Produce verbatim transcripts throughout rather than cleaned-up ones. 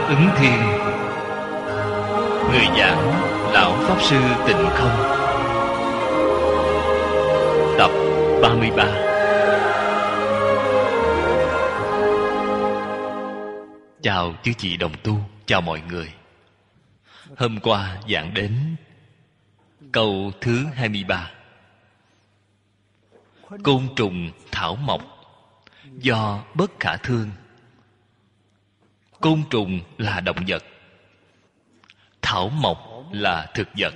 Ứng Thiên. Người giảng Lão Pháp Sư Tịnh Không. Tập ba mươi ba. Chào chư chị đồng tu, chào mọi người. Hôm qua giảng đến câu thứ hai mươi ba. Côn trùng thảo mộc do bất khả thương. Côn trùng là động vật, thảo mộc là thực vật.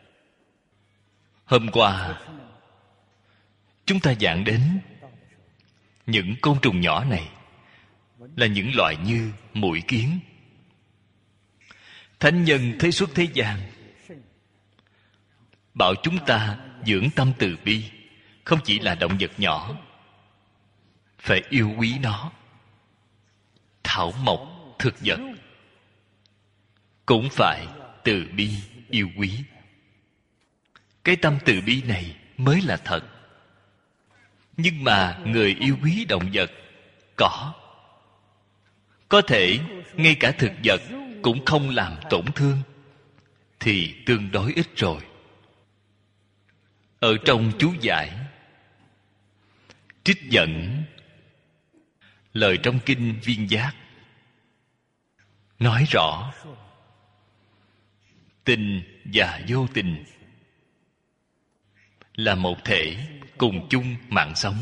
Hôm qua chúng ta giảng đến những côn trùng nhỏ này là những loại như muỗi kiến. Thánh nhân thế xuất thế gian bảo chúng ta dưỡng tâm từ bi, không chỉ là động vật nhỏ, phải yêu quý nó. Thảo mộc, thực vật cũng phải từ bi yêu quý. Cái tâm từ bi này mới là thật. Nhưng mà người yêu quý động vật, cỏ, có thể ngay cả thực vật cũng không làm tổn thương, thì tương đối ít rồi. Ở trong chú giải trích dẫn lời trong kinh Viên Giác, nói rõ tình và vô tình là một thể, cùng chung mạng sống.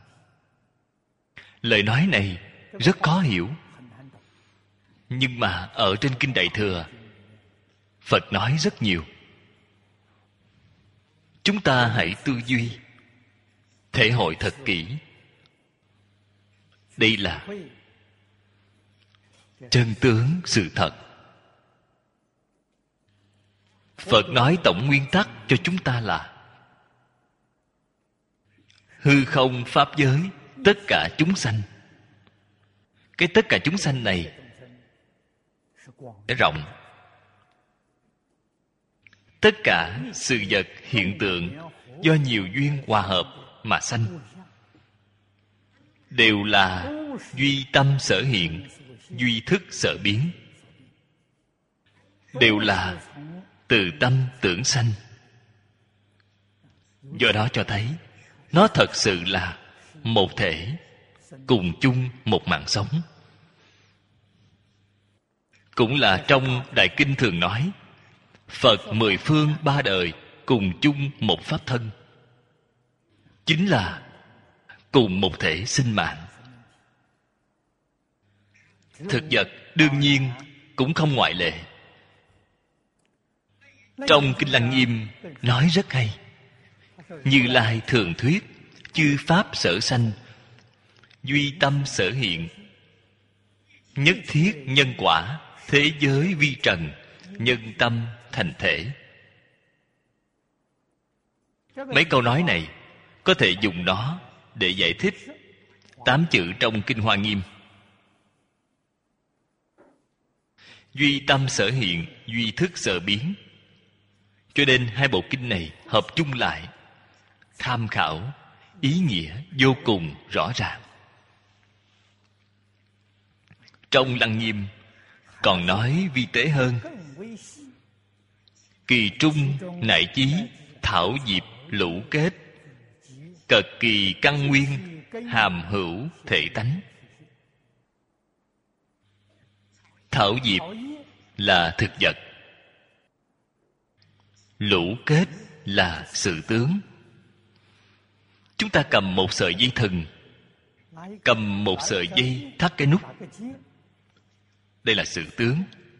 Lời nói này rất khó hiểu, nhưng mà ở trên kinh Đại Thừa, Phật nói rất nhiều. Chúng ta hãy tư duy, thể hội thật kỹ. Đây là chân tướng sự thật. Phật nói tổng nguyên tắc cho chúng ta là hư không pháp giới, tất cả chúng sanh. Cái tất cả chúng sanh này rộng. Tất cả sự vật hiện tượng do nhiều duyên hòa hợp mà sanh, đều là duy tâm sở hiện, duy thức sở biến, đều là từ tâm tưởng sanh. Do đó cho thấy nó thật sự là một thể, cùng chung một mạng sống. Cũng là trong Đại Kinh thường nói Phật mười phương ba đời cùng chung một pháp thân, chính là cùng một thể sinh mạng. Thực vật đương nhiên cũng không ngoại lệ. Trong Kinh Lăng Nghiêm nói rất hay. Như Lai thường thuyết, chư pháp sở sanh, duy tâm sở hiện, nhất thiết nhân quả, thế giới vi trần, nhân tâm thành thể. Mấy câu nói này có thể dùng nó để giải thích tám chữ trong Kinh Hoa Nghiêm. Duy tâm sở hiện, duy thức sở biến. Cho nên hai bộ kinh này hợp chung lại, tham khảo ý nghĩa vô cùng rõ ràng. Trong Lăng Nghiêm còn nói vi tế hơn: kỳ trung nại chí, thảo diệp lũ kết, cật kỳ căn nguyên, hàm hữu thể tánh. Thảo diệp là thực vật, lũ kết là sự tướng. Chúng ta cầm một sợi dây thừng, cầm một sợi dây thắt cái nút, đây là sự tướng,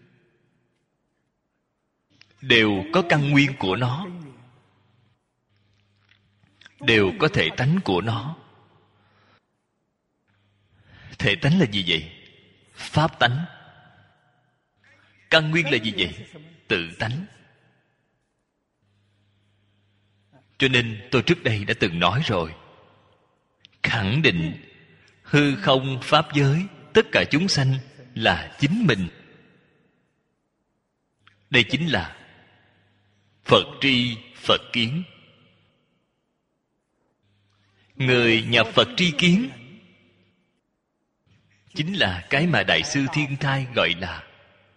đều có căn nguyên của nó, đều có thể tánh của nó. Thể tánh là gì vậy? Pháp tánh. Căn nguyên là gì vậy? Tự tánh. Cho nên tôi trước đây đã từng nói rồi, khẳng định hư không pháp giới, tất cả chúng sanh là chính mình. Đây chính là Phật tri Phật kiến. Người nhập Phật tri kiến chính là cái mà Đại sư Thiên Thai gọi là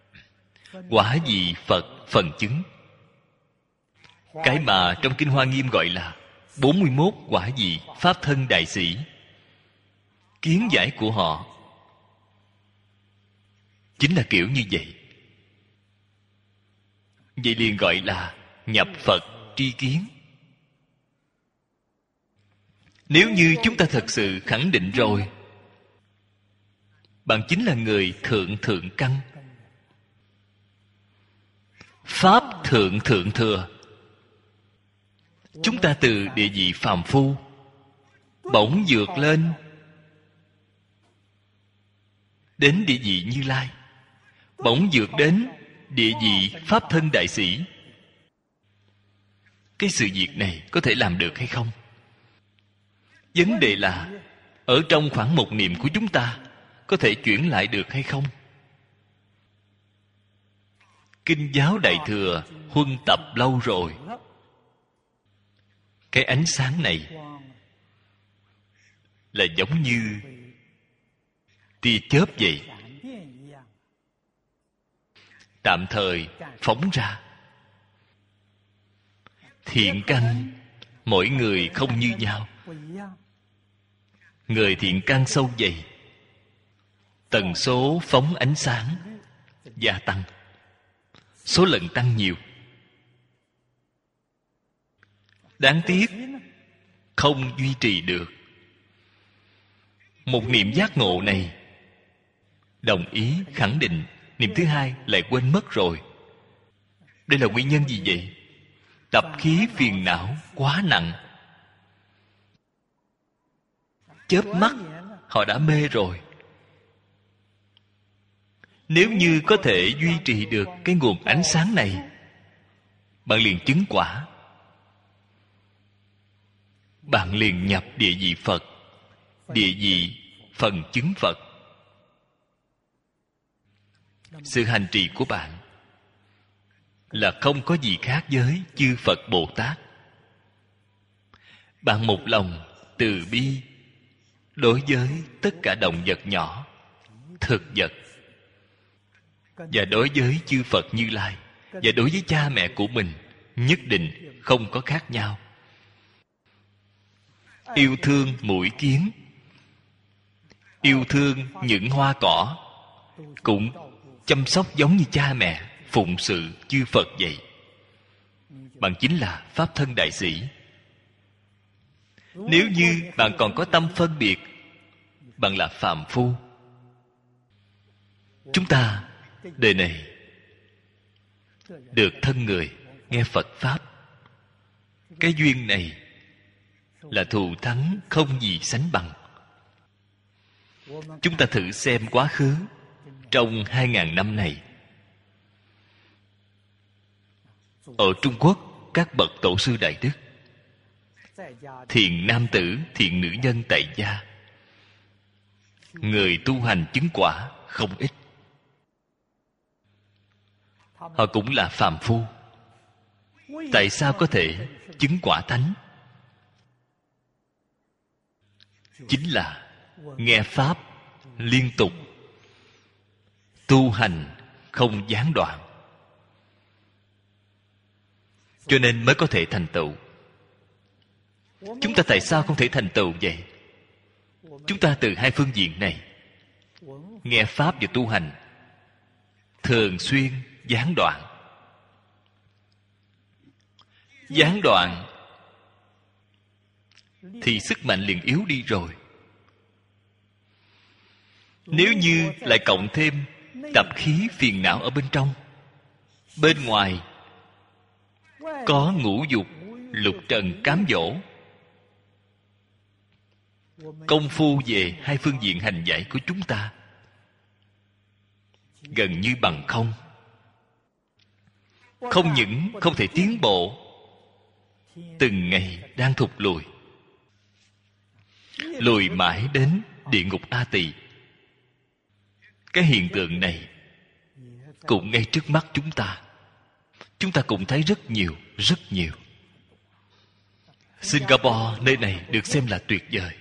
quả vị Phật phần chứng. Cái mà trong Kinh Hoa Nghiêm gọi là bốn mươi mốt quả vị Pháp thân đại sĩ. Kiến giải của họ chính là kiểu như vậy. Vậy liền gọi là nhập Phật tri kiến. Nếu như chúng ta thật sự khẳng định rồi, bạn chính là người thượng thượng căn, Pháp thượng thượng thừa. Chúng ta từ địa vị phàm phu bỗng vượt lên đến địa vị Như Lai, bỗng vượt đến địa vị Pháp thân đại sĩ. Cái sự việc này có thể làm được hay không? Vấn đề là ở trong khoảng một niệm của chúng ta có thể chuyển lại được hay không? Kinh giáo Đại Thừa huân tập lâu rồi. Cái ánh sáng này là giống như tia chớp vậy, tạm thời phóng ra. Thiện căn mỗi người không như nhau. Người thiện căn sâu dày, tần số phóng ánh sáng gia tăng, số lần tăng nhiều. Đáng tiếc không duy trì được. Một niệm giác ngộ này đồng ý khẳng định, niệm thứ hai lại quên mất rồi. Đây là nguyên nhân gì vậy? Tập khí phiền não quá nặng. Chớp mắt họ đã mê rồi. Nếu như có thể duy trì được cái nguồn ánh sáng này, bạn liền chứng quả. Bạn liền nhập địa vị Phật, địa vị phần chứng Phật. Sự hành trì của bạn là không có gì khác với chư Phật Bồ Tát. Bạn một lòng từ bi đối với tất cả động vật nhỏ, thực vật, và đối với chư Phật Như Lai, và đối với cha mẹ của mình, nhất định không có khác nhau. Yêu thương muỗi kiến, yêu thương những hoa cỏ, cũng chăm sóc giống như cha mẹ phụng sự chư Phật vậy. Bạn chính là Pháp thân đại sĩ. Nếu như bạn còn có tâm phân biệt, bạn là phàm phu. Chúng ta đời này được thân người nghe Phật Pháp, cái duyên này là thù thắng không gì sánh bằng. Chúng ta thử xem quá khứ trong hai ngàn năm này, ở Trung Quốc, các bậc tổ sư đại đức, thiện nam tử, thiện nữ nhân tại gia, người tu hành chứng quả không ít. Họ cũng là phàm phu. Tại sao có thể chứng quả thánh? Chính là nghe Pháp liên tục, tu hành không gián đoạn, cho nên mới có thể thành tựu. Chúng ta tại sao không thể thành tựu vậy? Chúng ta từ hai phương diện này, nghe Pháp và tu hành, thường xuyên gián đoạn. Gián đoạn thì sức mạnh liền yếu đi rồi. Nếu như lại cộng thêm tập khí phiền não ở bên trong, bên ngoài có ngũ dục lục trần cám dỗ, công phu về hai phương diện hành giải của chúng ta gần như bằng không. Không những không thể tiến bộ, từng ngày đang thụt lùi, lùi mãi đến địa ngục A Tỳ. Cái hiện tượng này cũng ngay trước mắt chúng ta. Chúng ta cũng thấy rất nhiều, rất nhiều. Singapore, nơi này được xem là tuyệt vời.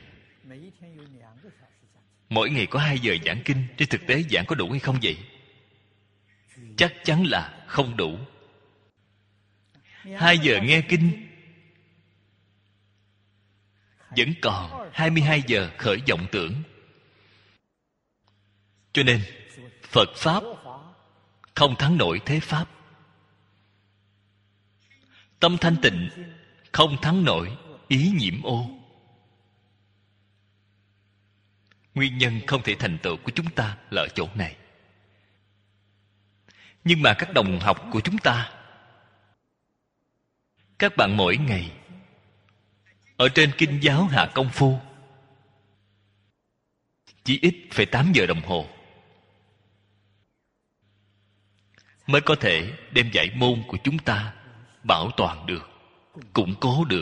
Mỗi ngày có hai giờ giảng kinh. Trên thực tế giảng có đủ hay không vậy? chắc chắn là không đủ. Hai giờ nghe kinh, vẫn còn hai mươi hai giờ khởi vọng tưởng. Cho nên Phật Pháp không thắng nổi thế Pháp. Tâm thanh tịnh không thắng nổi ý nhiễm ô. Nguyên nhân không thể thành tựu của chúng ta là ở chỗ này. Nhưng mà các đồng học của chúng ta, các bạn mỗi ngày ở trên kinh giáo hạ công phu, chỉ ít phải tám giờ đồng hồ mới có thể đem giải môn của chúng ta bảo toàn được, củng cố được.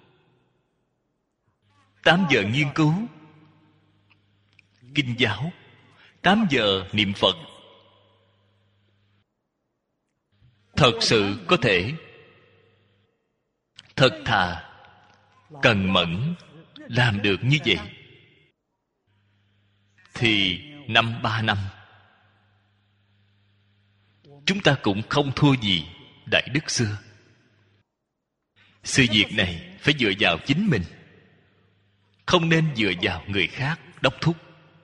Tám giờ nghiên cứu kinh giáo, tám giờ niệm Phật, thật sự có thể thật thà cần mẫn làm được như vậy, thì năm ba năm chúng ta cũng không thua gì Đại Đức xưa. Sự việc này phải dựa vào chính mình, không nên dựa vào người khác đốc thúc.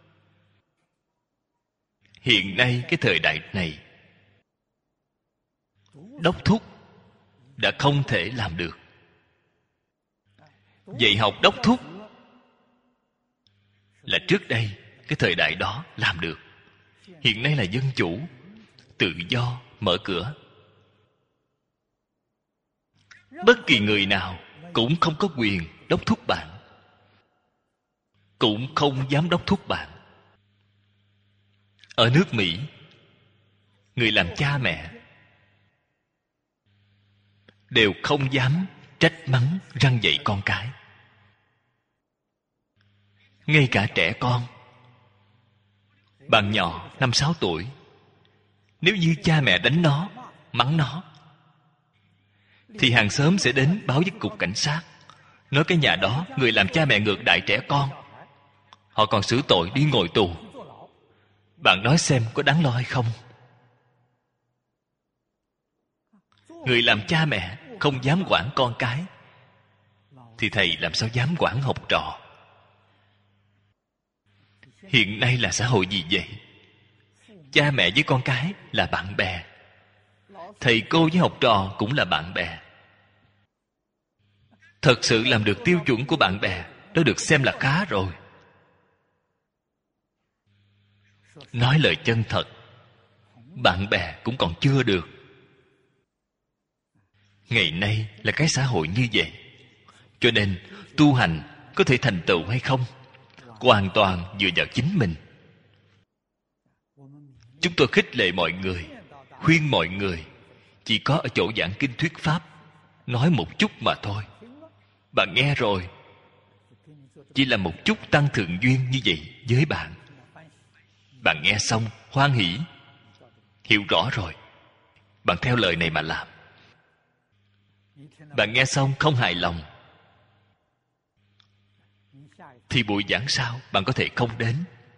Hiện nay cái thời đại này, đốc thúc đã không thể làm được. Dạy học đốc thúc là trước đây cái thời đại đó làm được. Hiện nay là dân chủ, tự do, mở cửa. Bất kỳ người nào cũng không có quyền đốc thúc bạn, cũng không dám đốc thúc bạn. Ở nước Mỹ, người làm cha mẹ đều không dám trách mắng răn dạy con cái. Ngay cả trẻ con, bạn nhỏ năm sáu tuổi, nếu như cha mẹ đánh nó, mắng nó, thì hàng xóm sẽ đến báo với cục cảnh sát, nói cái nhà đó người làm cha mẹ ngược đãi trẻ con, họ còn xử tội đi ngồi tù. Bạn nói xem có đáng lo hay không? Người làm cha mẹ không dám quản con cái, thì thầy làm sao dám quản học trò? Hiện nay là xã hội gì vậy? Cha mẹ với con cái là bạn bè, thầy cô với học trò cũng là bạn bè. Thật sự làm được tiêu chuẩn của bạn bè, đó được xem là khá rồi. Nói lời chân thật, bạn bè cũng còn chưa được. Ngày nay là cái xã hội như vậy. Cho nên tu hành có thể thành tựu hay không, hoàn toàn dựa vào chính mình. Chúng tôi khích lệ mọi người, khuyên mọi người, chỉ có ở chỗ giảng kinh thuyết pháp, nói một chút mà thôi. Bạn nghe rồi, chỉ là một chút tăng thượng duyên như vậy với bạn. Bạn nghe xong hoan hỷ, hiểu rõ rồi, bạn theo lời này mà làm. Bạn nghe xong không hài lòng, thì buổi giảng sau bạn có thể không đến.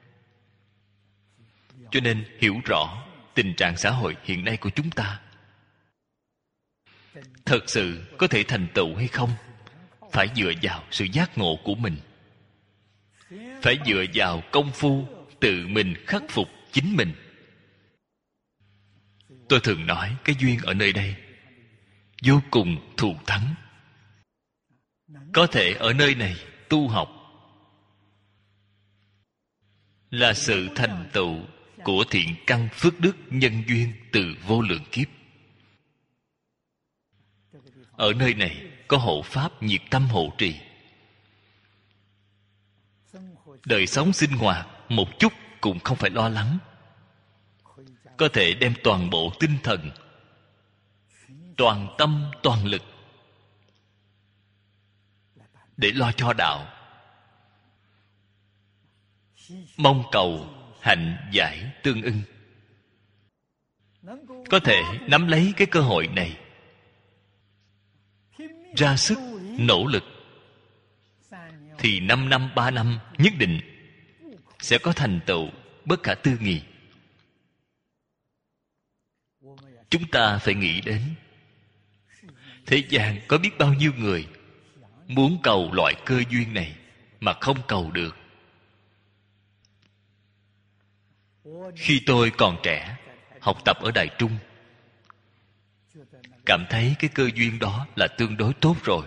Cho nên hiểu rõ tình trạng xã hội hiện nay của chúng ta, thật sự có thể thành tựu hay không, phải dựa vào sự giác ngộ của mình, phải dựa vào công phu tự mình khắc phục chính mình. Tôi thường nói cái duyên ở nơi đây vô cùng thù thắng. Có thể ở nơi này tu học là sự thành tựu của thiện căn phước đức nhân duyên từ vô lượng kiếp. Ở nơi này có hộ pháp nhiệt tâm hộ trì, đời sống sinh hoạt một chút cũng không phải lo lắng, có thể đem toàn bộ tinh thần, toàn tâm toàn lực để lo cho đạo, mong cầu hạnh giải tương ưng. Có thể nắm lấy cái cơ hội này, ra sức nỗ lực, thì năm năm ba năm nhất định sẽ có thành tựu bất khả tư nghị. Chúng ta phải nghĩ đến thế gian có biết bao nhiêu người muốn cầu loại cơ duyên này mà không cầu được. Khi tôi còn trẻ, học tập ở Đài Trung, cảm thấy cái cơ duyên đó là tương đối tốt rồi.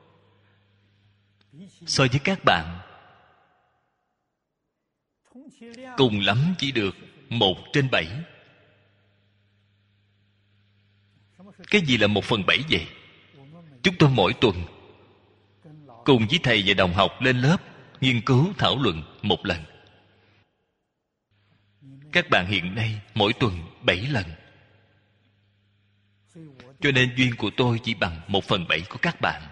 So với các bạn, cùng lắm chỉ được một trên bảy. Cái gì là một phần bảy vậy? Chúng tôi mỗi tuần cùng với thầy và đồng học lên lớp nghiên cứu thảo luận một lần. Các bạn hiện nay mỗi tuần bảy lần. Cho nên duyên của tôi chỉ bằng một phần bảy của các bạn.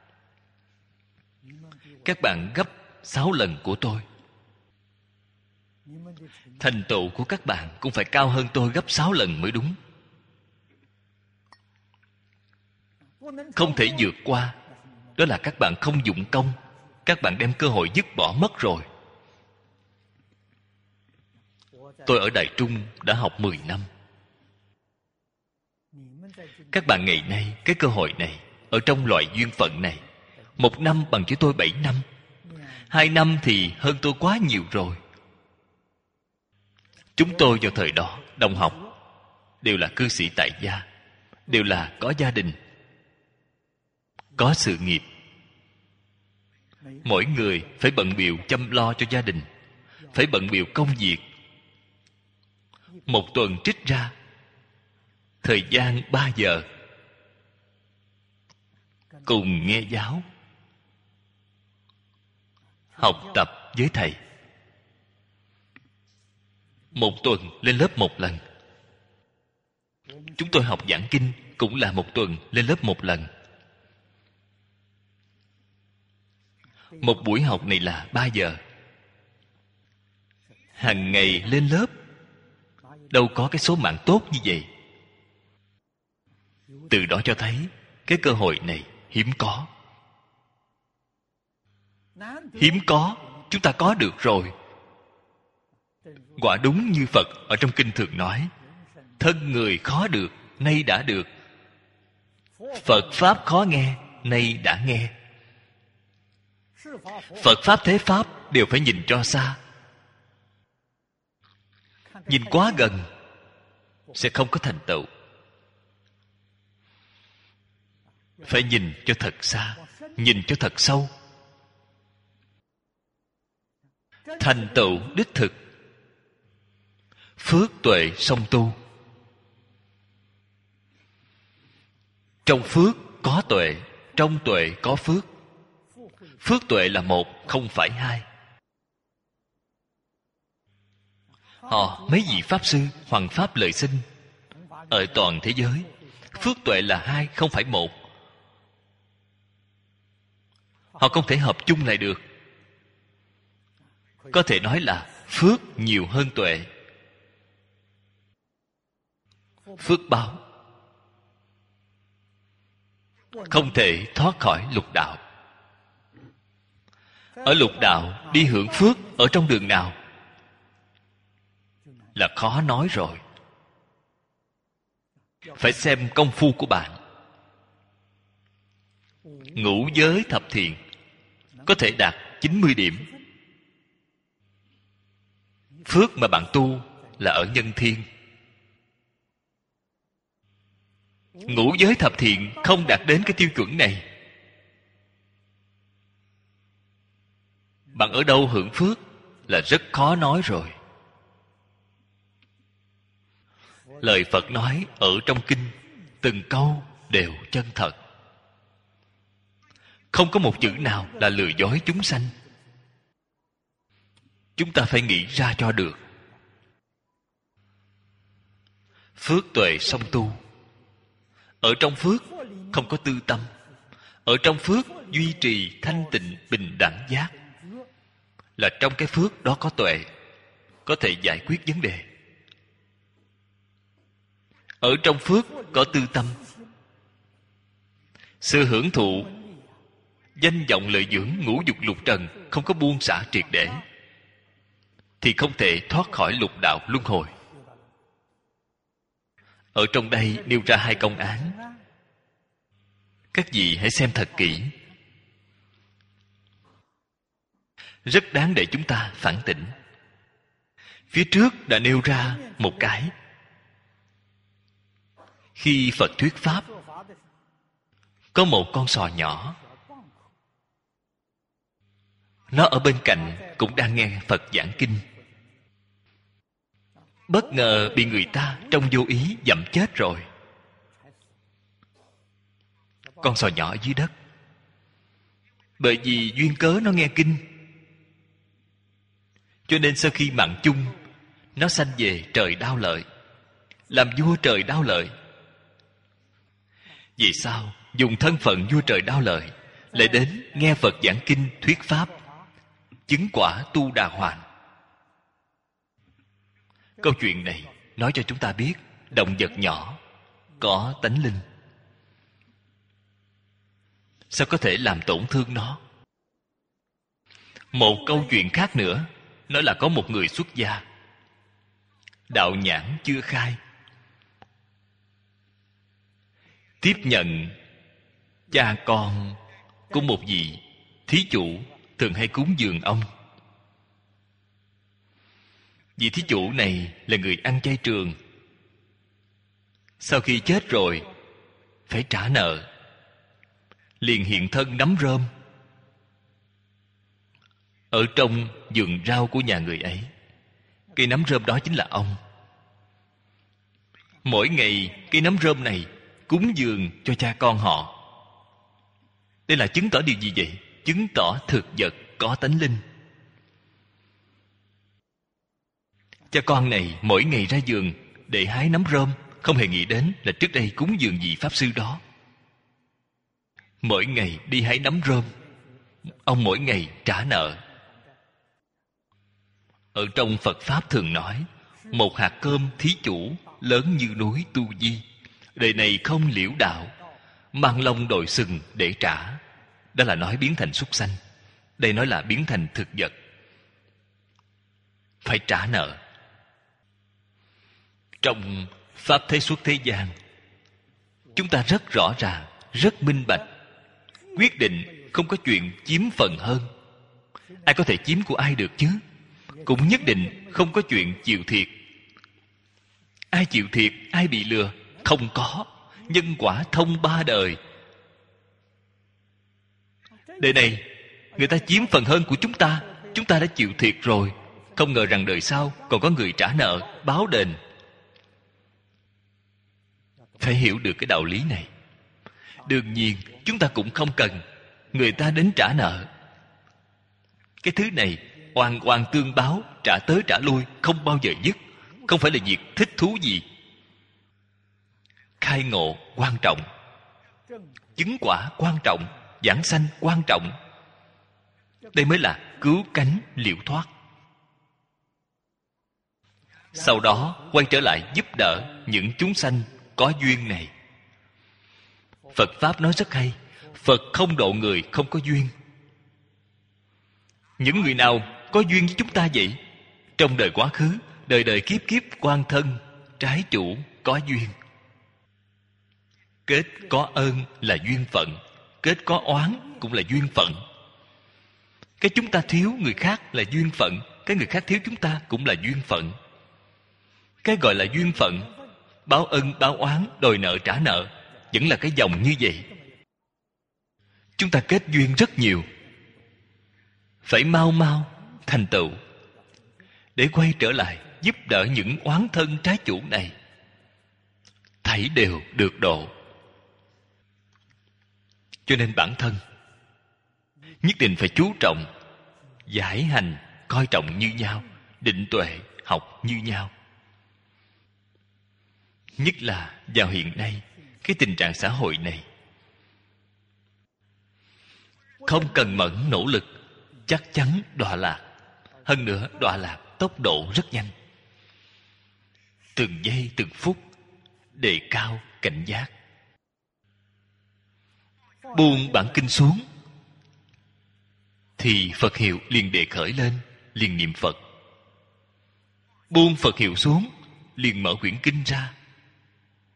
Các bạn gấp sáu lần của tôi. Thành tựu của các bạn cũng phải cao hơn tôi gấp sáu lần mới đúng. Không thể vượt qua. Đó là các bạn không dụng công. Các bạn đem cơ hội dứt bỏ mất rồi. Tôi ở Đài Trung đã học mười năm. Các bạn ngày nay, cái cơ hội này, ở trong loại duyên phận này, một năm bằng với tôi bảy năm. Hai năm thì hơn tôi quá nhiều rồi. Chúng tôi vào thời đó, đồng học, đều là cư sĩ tại gia, đều là có gia đình, có sự nghiệp. Mỗi người phải bận bịu chăm lo cho gia đình, phải bận bịu công việc. Một tuần trích ra thời gian ba giờ cùng nghe giáo, học tập với thầy. Một tuần lên lớp một lần. Chúng tôi học giảng kinh cũng là một tuần lên lớp một lần. Một buổi học này là ba giờ. Hàng ngày lên lớp, đâu có cái số mạng tốt như vậy. Từ đó cho thấy cái cơ hội này hiếm có. Hiếm có, chúng ta có được rồi. Quả đúng như Phật ở trong kinh thường nói, thân người khó được, nay đã được. Phật Pháp khó nghe, nay đã nghe. Phật Pháp thế Pháp đều phải nhìn cho xa. Nhìn quá gần sẽ không có thành tựu. Phải nhìn cho thật xa, nhìn cho thật sâu. Thành tựu đích thực, phước tuệ song tu. Trong phước có tuệ, trong tuệ có phước. Phước tuệ là một, không phải hai. Họ, mấy vị Pháp Sư, Hoằng Pháp Lợi Sinh, ở toàn thế giới, phước tuệ là hai, không phải một. Họ không thể hợp chung lại được. Có thể nói là phước nhiều hơn tuệ. Phước báo không thể thoát khỏi lục đạo. Ở lục đạo đi hưởng phước ở trong đường nào là khó nói rồi. Phải xem công phu của bạn. Ngũ giới thập thiện có thể đạt chín mươi điểm. Phước mà bạn tu là ở nhân thiên. Ngũ giới thập thiện không đạt đến cái tiêu chuẩn này. Bạn ở đâu hưởng phước là rất khó nói rồi. Lời Phật nói ở trong kinh, từng câu đều chân thật. Không có một chữ nào là lừa dối chúng sanh. Chúng ta phải nghĩ ra cho được. Phước tuệ song tu. Ở trong phước không có tư tâm. Ở trong phước duy trì thanh tịnh bình đẳng giác. Là trong cái phước đó có tuệ, có thể giải quyết vấn đề. Ở trong phước có tư tâm. Sự hưởng thụ danh vọng lợi dưỡng ngũ dục lục trần không có buông xả triệt để, thì không thể thoát khỏi lục đạo luân hồi. Ở trong đây nêu ra hai công án. Các vị hãy xem thật kỹ. Rất đáng để chúng ta phản tỉnh. Phía trước đã nêu ra một cái. Khi Phật thuyết pháp, có một con sò nhỏ, nó ở bên cạnh cũng đang nghe Phật giảng kinh. Bất ngờ bị người ta trong vô ý dẫm chết rồi. Con sò nhỏ ở dưới đất, bởi vì duyên cớ nó nghe kinh, cho nên sau khi mạng chung, nó sanh về trời Đao Lợi, làm vua trời Đao Lợi. Vì sao dùng thân phận vua trời Đao Lợi lại đến nghe Phật giảng kinh thuyết pháp, chứng quả tu đà hoàn? Câu chuyện này nói cho chúng ta biết động vật nhỏ có tánh linh, sao có thể làm tổn thương nó? Một câu chuyện khác nữa nói là có một người xuất gia, đạo nhãn chưa khai, tiếp nhận cha con của một vị thí chủ thường hay cúng dường ông. Vị thí chủ này là người ăn chay trường. Sau khi chết rồi phải trả nợ, liền hiện thân nắm rơm ở trong vườn rau của nhà người ấy. Cây nắm rơm đó chính là ông. Mỗi ngày cây nắm rơm này cúng dường cho cha con họ. Đây là chứng tỏ điều gì vậy? Chứng tỏ thực vật có tánh linh. Cha con này mỗi ngày ra vườn để hái nắm rơm, không hề nghĩ đến là trước đây cúng dường vị pháp sư đó. Mỗi ngày đi hái nắm rơm, ông mỗi ngày trả nợ. Ở trong Phật Pháp thường nói, một hạt cơm thí chủ lớn như núi tu di, đời này không liễu đạo, mang lông đội sừng để trả. Đó là nói biến thành súc sanh. Đây nói là biến thành thực vật, phải trả nợ. Trong Pháp Thế Xuất Thế gian, chúng ta rất rõ ràng, rất minh bạch, quyết định không có chuyện chiếm phần hơn. Ai có thể chiếm của ai được chứ? Cũng nhất định không có chuyện chịu thiệt. Ai chịu thiệt, ai bị lừa? Không có. Nhân quả thông ba đời. Đời này người ta chiếm phần hơn của chúng ta, chúng ta đã chịu thiệt rồi. Không ngờ rằng đời sau còn có người trả nợ, báo đền. Phải hiểu được cái đạo lý này. Đương nhiên chúng ta cũng không cần người ta đến trả nợ. Cái thứ này oan oan tương báo, trả tới trả lui, không bao giờ dứt. Không phải là việc thích thú gì. Khai ngộ quan trọng, chứng quả quan trọng, giảng sanh quan trọng. Đây mới là cứu cánh liễu thoát. Sau đó quay trở lại giúp đỡ những chúng sanh có duyên này. Phật Pháp nói rất hay. Phật không độ người không có duyên. Những người nào có duyên với chúng ta vậy? Trong đời quá khứ, đời đời kiếp kiếp quan thân, trái chủ có duyên. Kết có ơn là duyên phận, kết có oán cũng là duyên phận. Cái chúng ta thiếu người khác là duyên phận, cái người khác thiếu chúng ta cũng là duyên phận. Cái gọi là duyên phận, báo ân báo oán, đòi nợ trả nợ, vẫn là cái dòng như vậy. Chúng ta kết duyên rất nhiều, phải mau mau thành tựu để quay trở lại giúp đỡ những oán thân trái chủ này, thảy đều được độ. Cho nên bản thân nhất định phải chú trọng giải hành, coi trọng như nhau, định tuệ học như nhau. Nhất là vào hiện nay, cái tình trạng xã hội này, không cần mẫn nỗ lực chắc chắn đọa lạc. Hơn nữa đọa lạc tốc độ rất nhanh. Từng giây từng phút đề cao cảnh giác. Buông bản kinh xuống thì Phật hiệu liền đề khởi lên, liền niệm Phật. Buông Phật hiệu xuống, liền mở quyển kinh ra.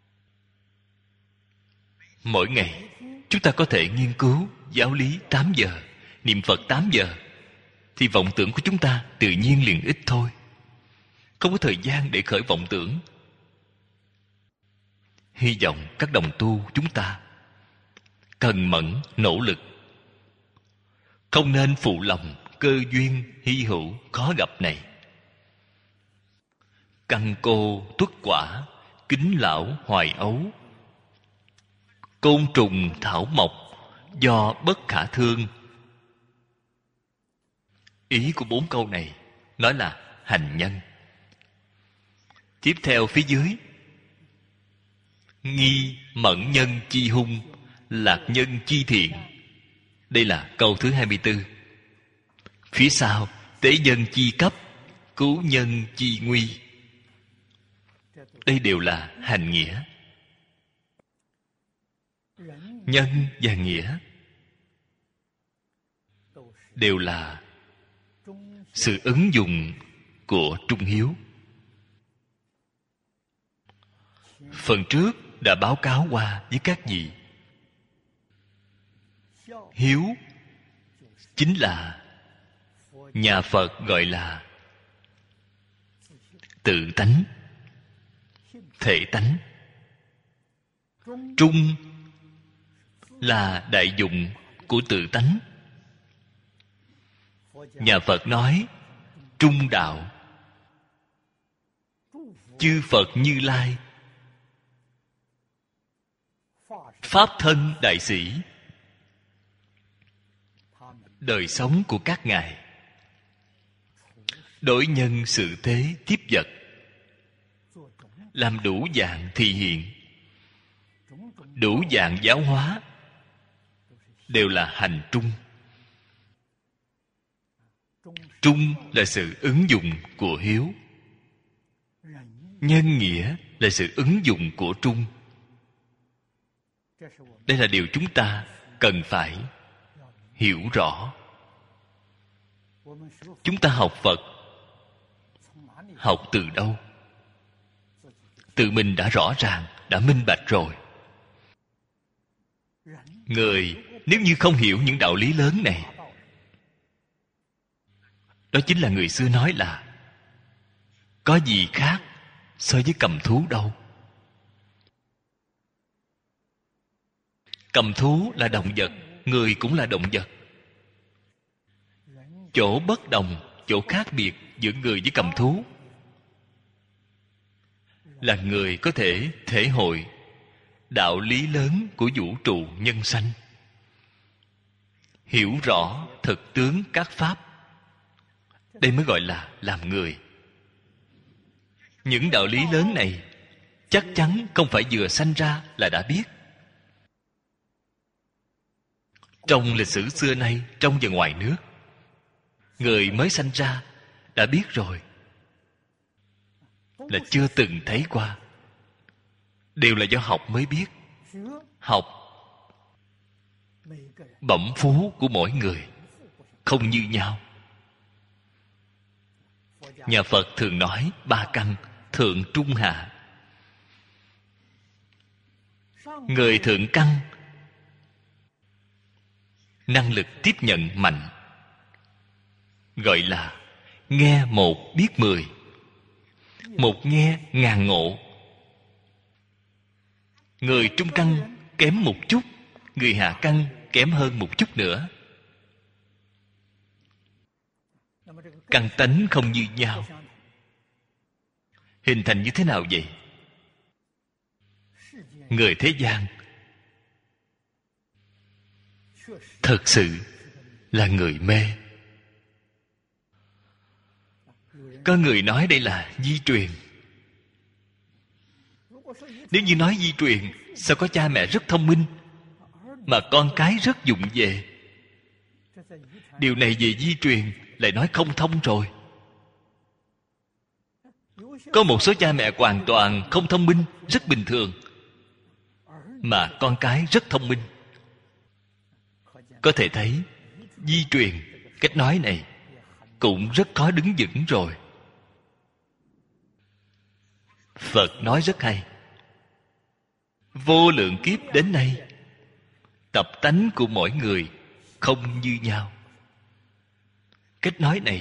Mỗi ngày chúng ta có thể nghiên cứu giáo lý tám giờ, niệm Phật tám giờ, thì vọng tưởng của chúng ta tự nhiên liền ít thôi. Không có thời gian để khởi vọng tưởng. Hy vọng các đồng tu chúng ta cần mẫn nỗ lực, không nên phụ lòng cơ duyên hy hữu khó gặp này. Căn cô tuất quả, kính lão hoài ấu. Côn trùng thảo mộc, do bất khả thương. Ý của bốn câu này nói là hành nhân. Tiếp theo phía dưới: nghi mẫn nhân chi hung, lạc nhân chi thiện. Đây là câu thứ hai mươi tư. Phía sau: tế nhân chi cấp, cứu nhân chi nguy. Đây đều là hành nghĩa. Nhân và nghĩa đều là sự ứng dụng của trung hiếu. Phần trước đã báo cáo qua với các vị. Hiếu chính là nhà Phật gọi là tự tánh, thể tánh. Trung là đại dụng của tự tánh. Nhà Phật nói trung đạo. Chư Phật Như Lai, pháp thân đại sĩ, đời sống của các ngài đối nhân sự thế tiếp vật, làm đủ dạng thị hiện, đủ dạng giáo hóa, đều là hành trung. Trung là sự ứng dụng của hiếu. Nhân nghĩa là sự ứng dụng của trung. Đây là điều chúng ta cần phải hiểu rõ. Chúng ta học Phật học từ đâu? Tự mình đã rõ ràng, đã minh bạch rồi. Người nếu như không hiểu những đạo lý lớn này, đó chính là người xưa nói là có gì khác so với cầm thú đâu. Cầm thú là động vật, người cũng là động vật. Chỗ bất đồng, chỗ khác biệt giữa người với cầm thú là người có thể thể hội đạo lý lớn của vũ trụ nhân sanh, hiểu rõ thực tướng các pháp. Đây mới gọi là làm người. Những đạo lý lớn này chắc chắn không phải vừa sanh ra là đã biết. Trong lịch sử xưa nay, trong và ngoài nước, người mới sanh ra đã biết rồi, là chưa từng thấy qua. Đều là do học mới biết. Học bẩm phú của mỗi người không như nhau. Nhà Phật thường nói ba căn: thượng trung hạ. Người thượng căn năng lực tiếp nhận mạnh, gọi là nghe một biết mười, một nghe ngàn ngộ. Người trung căn kém một chút, người hạ căn kém hơn một chút nữa. Căn tánh không như nhau. Hình thành như thế nào vậy? Người thế gian thật sự là người mê. Có người nói đây là di truyền. Nếu như nói di truyền, sao có cha mẹ rất thông minh mà con cái rất vụng về? Điều này về di truyền lại nói không thông rồi. Có một số cha mẹ hoàn toàn không thông minh, rất bình thường, mà con cái rất thông minh. Có thể thấy di truyền, cách nói này cũng rất khó đứng vững rồi. Phật nói rất hay. Vô lượng kiếp đến nay, tập tánh của mỗi người không như nhau. Cách nói này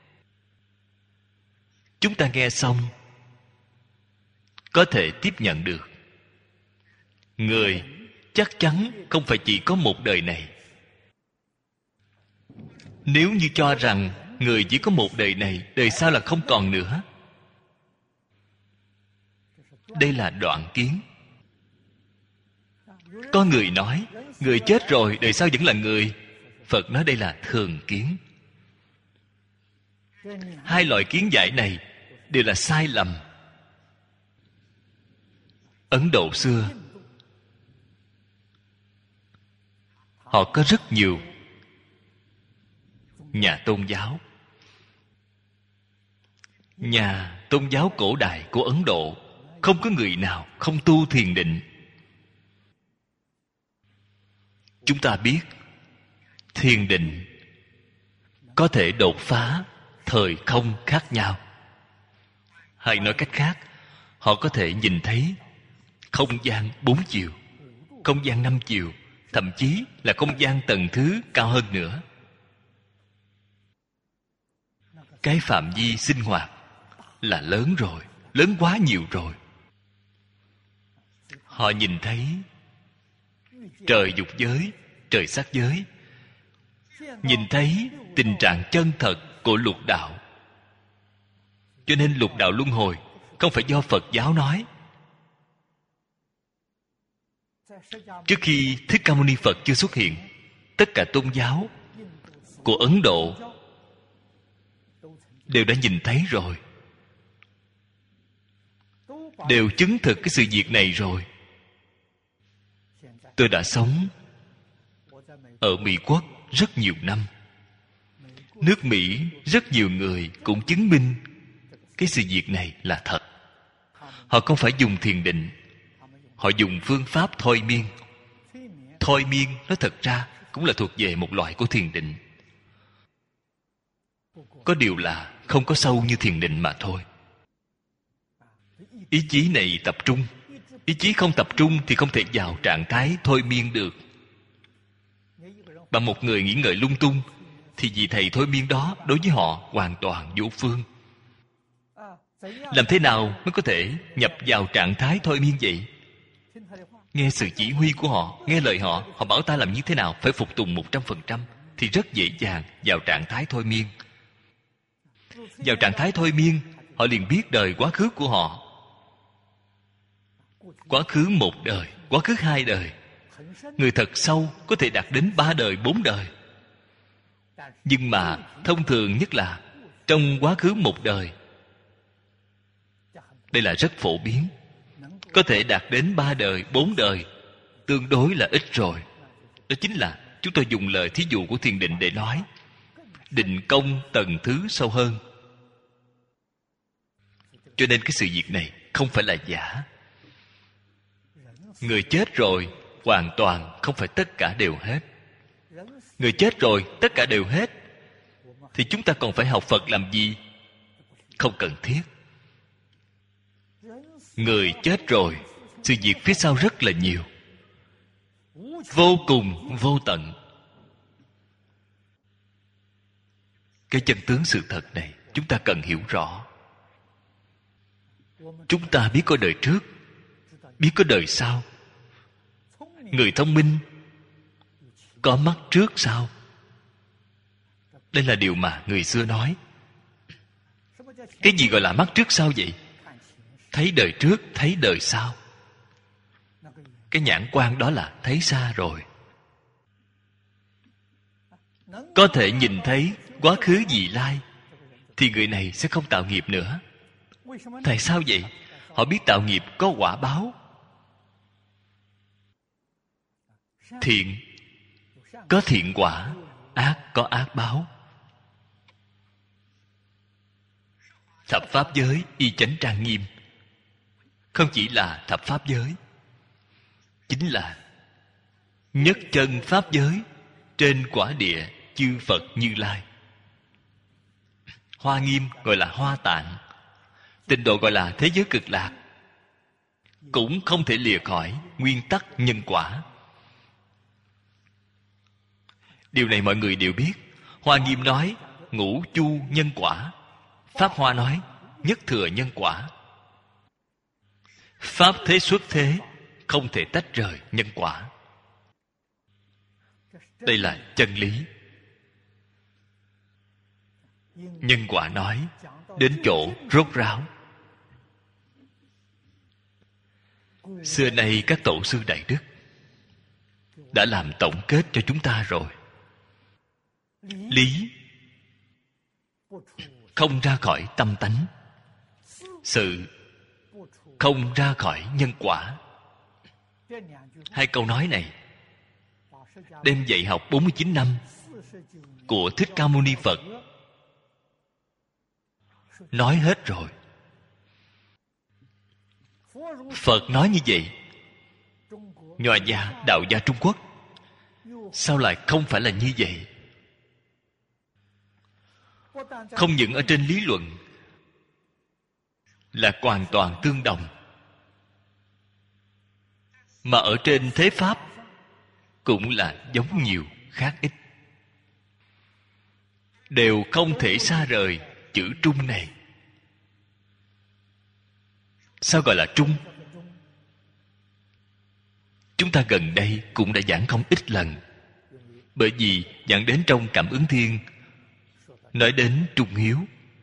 chúng ta nghe xong có thể tiếp nhận được. Người chắc chắn không phải chỉ có một đời này. Nếu như cho rằng người chỉ có một đời này, đời sau là không còn nữa, đây là đoạn kiến. Có người nói người chết rồi đời sau vẫn là người. Phật nói đây là thường kiến. Hai loại kiến giải này đều là sai lầm. Ấn Độ xưa họ có rất nhiều nhà tôn giáo. Nhà tôn giáo cổ đại của Ấn Độ không có người nào không tu thiền định. Chúng ta biết thiền định có thể đột phá thời không khác nhau. Hay nói cách khác, họ có thể nhìn thấy không gian bốn chiều, không gian năm chiều, thậm chí là không gian tầng thứ cao hơn nữa. Cái phạm vi sinh hoạt là lớn rồi, lớn quá nhiều rồi. Họ nhìn thấy trời dục giới, trời sắc giới, nhìn thấy tình trạng chân thật của lục đạo. Cho nên lục đạo luân hồi không phải do Phật giáo nói. Trước khi Thích Ca Mâu Ni Phật chưa xuất hiện, tất cả tôn giáo của Ấn Độ đều đã nhìn thấy rồi, đều chứng thực cái sự việc này rồi. Tôi đã sống ở Mỹ Quốc rất nhiều năm. Nước Mỹ rất nhiều người cũng chứng minh cái sự việc này là thật. Họ không phải dùng thiền định, họ dùng phương pháp thôi miên. Thôi miên nó thật ra cũng là thuộc về một loại của thiền định. Có điều là không có sâu như thiền định mà thôi. Ý chí này tập trung. Ý chí không tập trung thì không thể vào trạng thái thôi miên được. Bằng một người nghĩ ngợi lung tung thì vị thầy thôi miên đó đối với họ hoàn toàn vô phương. Làm thế nào mới có thể nhập vào trạng thái thôi miên vậy? Nghe sự chỉ huy của họ, nghe lời họ, họ bảo ta làm như thế nào phải phục tùng một trăm phần trăm, thì rất dễ dàng vào trạng thái thôi miên. Vào trạng thái thôi miên, họ liền biết đời quá khứ của họ. Quá khứ một đời, quá khứ hai đời. Người thật sâu có thể đạt đến ba đời, bốn đời. Nhưng mà thông thường nhất là trong quá khứ một đời. Đây là rất phổ biến. Có thể đạt đến ba đời, bốn đời, tương đối là ít rồi. Đó chính là chúng tôi dùng lời thí dụ của thiền định để nói. Định công tầng thứ sâu hơn. Cho nên cái sự việc này không phải là giả. Người chết rồi hoàn toàn không phải tất cả đều hết. Người chết rồi tất cả đều hết thì chúng ta còn phải học Phật làm gì? Không cần thiết. Người chết rồi, sự việc phía sau rất là nhiều, vô cùng vô tận. Cái chân tướng sự thật này chúng ta cần hiểu rõ. Chúng ta biết có đời trước, biết có đời sau. Người thông minh có mắt trước sau. Đây là điều mà người xưa nói. Cái gì gọi là mắt trước sau vậy? Thấy đời trước, thấy đời sau. Cái nhãn quan đó là thấy xa rồi. Có thể nhìn thấy quá khứ vị lai thì người này sẽ không tạo nghiệp nữa. Tại sao vậy? Họ biết tạo nghiệp có quả báo. Thiện có thiện quả, ác có ác báo. Thập pháp giới y chánh trang nghiêm. Không chỉ là thập pháp giới, chính là nhất chân pháp giới trên quả địa chư Phật Như Lai. Hoa nghiêm gọi là hoa tạng, tịnh độ gọi là thế giới cực lạc. Cũng không thể lìa khỏi nguyên tắc nhân quả. Điều này mọi người đều biết. Hoa Nghiêm nói ngũ chu nhân quả, Pháp Hoa nói nhất thừa nhân quả. Pháp thế xuất thế, không thể tách rời nhân quả. Đây là chân lý. Nhân quả nói đến chỗ rốt ráo. Xưa nay các tổ sư đại đức đã làm tổng kết cho chúng ta rồi. Lý không ra khỏi tâm tánh, sự không ra khỏi nhân quả. Hai câu nói này đem dạy học bốn mươi chín năm của Thích Ca Mâu Ni Phật nói hết rồi. Phật nói như vậy, Nho gia, Đạo gia Trung Quốc sao lại không phải là như vậy? Không những ở trên lý luận là hoàn toàn tương đồng, mà ở trên thế pháp cũng là giống nhiều khác ít, đều không thể xa rời chữ trung này. Sao gọi là trung? Chúng ta gần đây cũng đã giảng không ít lần. Bởi vì giảng đến trong Cảm Ứng Thiên nói đến trung hiếu.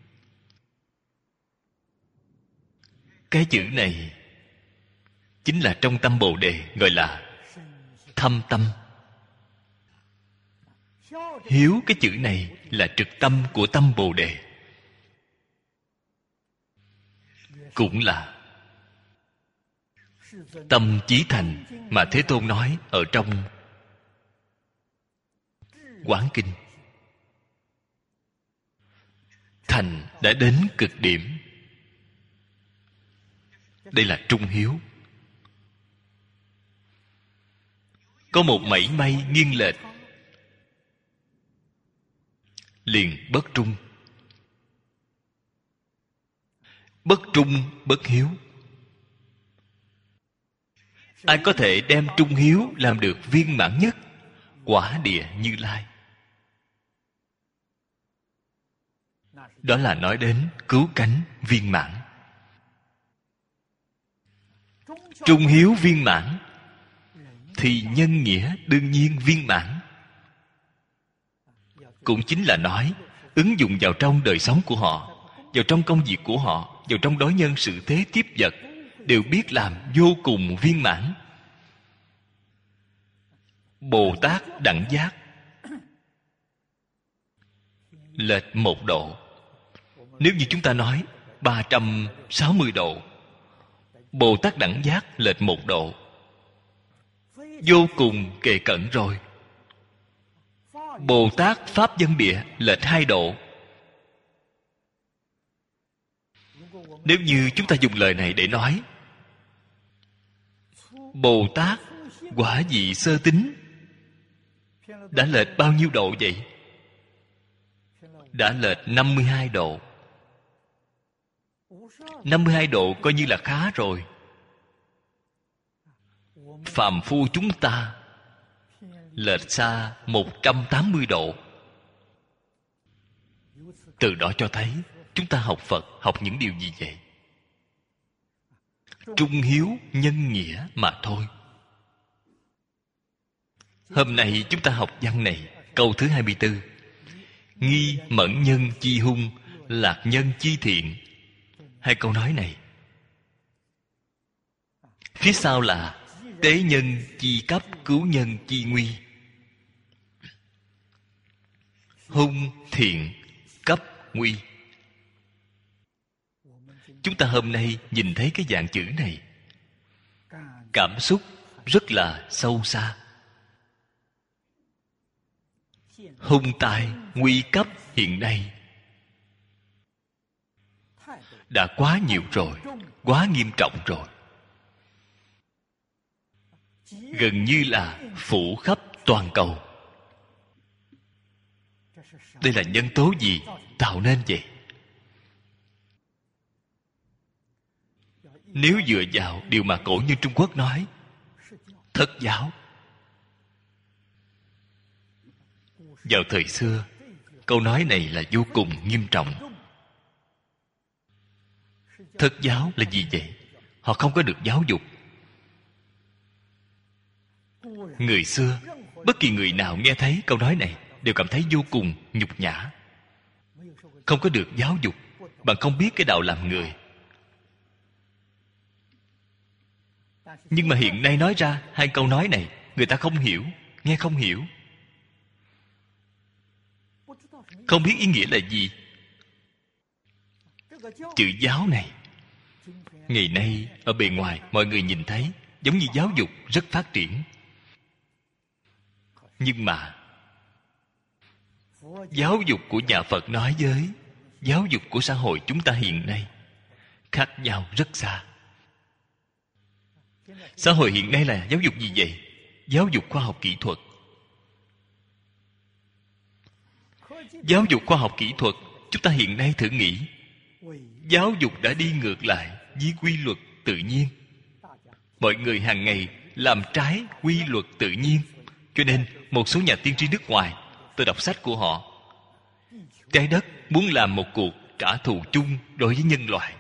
Cái chữ này chính là trong tâm Bồ Đề gọi là thâm tâm. Hiếu, cái chữ này là trực tâm của tâm Bồ Đề, cũng là tâm chí thành mà Thế Tôn nói ở trong Quán Kinh. Thành đã đến cực điểm. Đây là trung hiếu. Có một mảy may nghiêng lệch liền bất trung. Bất trung bất hiếu. Ai có thể đem trung hiếu làm được viên mãn nhất? Quả địa Như Lai. Đó là nói đến cứu cánh viên mãn. Trung hiếu viên mãn thì nhân nghĩa đương nhiên viên mãn. Cũng chính là nói ứng dụng vào trong đời sống của họ, vào trong công việc của họ, vào trong đối nhân sự thế tiếp vật, đều biết làm vô cùng viên mãn. Bồ Tát đẳng giác lệch một độ. Nếu như chúng ta nói ba trăm sáu mươi độ, Bồ Tát đẳng giác lệch một độ, vô cùng kề cận rồi. Bồ Tát Pháp Dân Địa lệch hai độ. Nếu như chúng ta dùng lời này để nói, Bồ Tát quả vị sơ tính đã lệch bao nhiêu độ vậy? Đã lệch năm mươi hai độ. năm mươi hai độ coi như là khá rồi. Phàm phu chúng ta lệch xa một trăm tám mươi độ. Từ đó cho thấy chúng ta học Phật học những điều gì vậy? Trung hiếu nhân nghĩa mà thôi. Hôm nay chúng ta học văn này, câu thứ hai mươi tư. Nghi mẫn nhân chi hung, lạc nhân chi thiện. Hai câu nói này, phía sau là tế nhân chi cấp, cứu nhân chi nguy. Hung, thiện, cấp, nguy. Chúng ta hôm nay nhìn thấy cái dạng chữ này, cảm xúc rất là sâu xa. Hung tai, nguy cấp hiện nay đã quá nhiều rồi, quá nghiêm trọng rồi. Gần như là phủ khắp toàn cầu. Đây là nhân tố gì tạo nên vậy? Nếu dựa vào điều mà cổ nhân Trung Quốc nói, thất giáo, Vào thời xưa, câu nói này là vô cùng nghiêm trọng. Thất giáo là gì vậy? Họ không có được giáo dục. Người xưa, bất kỳ người nào nghe thấy câu nói này đều cảm thấy vô cùng nhục nhã. Không có được giáo dục, bạn không biết cái đạo làm người. Nhưng mà hiện nay nói ra hai câu nói này, người ta không hiểu, nghe không hiểu, không biết ý nghĩa là gì. Chữ giáo này, ngày nay ở bề ngoài mọi người nhìn thấy giống như giáo dục rất phát triển. Nhưng mà giáo dục của nhà Phật nói với giáo dục của xã hội chúng ta hiện nay khác nhau rất xa. Xã hội hiện nay là giáo dục gì vậy? Giáo dục khoa học kỹ thuật. Giáo dục khoa học kỹ thuật, chúng ta hiện nay thử nghĩ, giáo dục đã đi ngược lại với quy luật tự nhiên. Mọi người hàng ngày làm trái quy luật tự nhiên. Cho nên một số nhà tiên tri nước ngoài, tôi đọc sách của họ, trái đất muốn làm một cuộc trả thù chung đối với nhân loại.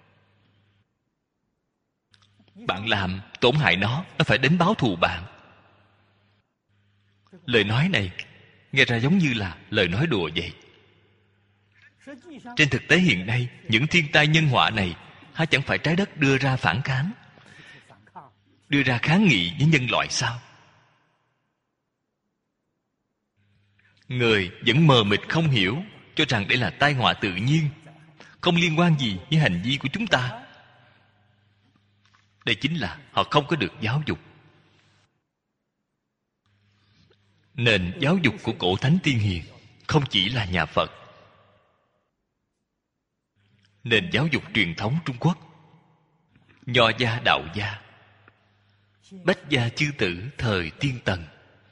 Bạn làm tổn hại nó, nó phải đến báo thù bạn. Lời nói này nghe ra giống như là lời nói đùa vậy. Trên thực tế hiện nay, những thiên tai nhân họa này há chẳng phải trái đất đưa ra phản kháng, đưa ra kháng nghị với nhân loại sao? Người vẫn mờ mịt không hiểu, cho rằng đây là tai họa tự nhiên, không liên quan gì với hành vi của chúng ta. Đây chính là họ không có được giáo dục. Nền giáo dục của cổ thánh tiên hiền không chỉ là nhà Phật. Nền giáo dục truyền thống Trung Quốc, Nho gia đạo gia, Bách gia chư tử thời tiên tần,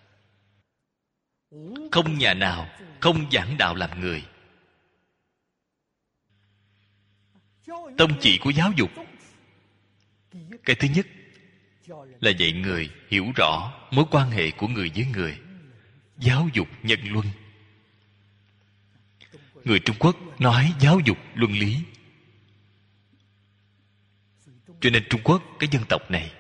không nhà nào không giảng đạo làm người. Tông chỉ của giáo dục, cái thứ nhất là dạy người hiểu rõ mối quan hệ của người với người, giáo dục nhân luân. Người Trung Quốc nói giáo dục luân lý. Cho nên Trung Quốc, cái dân tộc này,